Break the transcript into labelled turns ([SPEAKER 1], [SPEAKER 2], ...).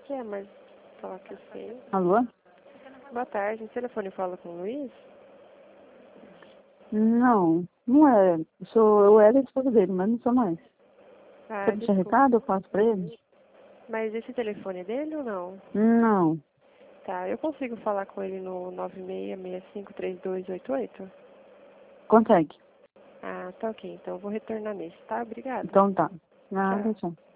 [SPEAKER 1] Que é, mas só que eu sei.
[SPEAKER 2] Alô?
[SPEAKER 1] Boa tarde, o telefone fala com o Luiz?
[SPEAKER 2] Não, não é. Eu era a esposa dele, mas não sou mais.
[SPEAKER 1] Ah,
[SPEAKER 2] Você deixa
[SPEAKER 1] desculpa.
[SPEAKER 2] recado? Eu passo pra ele?
[SPEAKER 1] Mas esse telefone é dele ou não?
[SPEAKER 2] Não.
[SPEAKER 1] Tá, eu consigo falar com ele no 96653288?
[SPEAKER 2] Consegue.
[SPEAKER 1] Ah, tá ok. Então eu vou retornar nesse, tá? Obrigada.
[SPEAKER 2] Então tá. Nada,
[SPEAKER 1] Tchau.
[SPEAKER 2] tchau.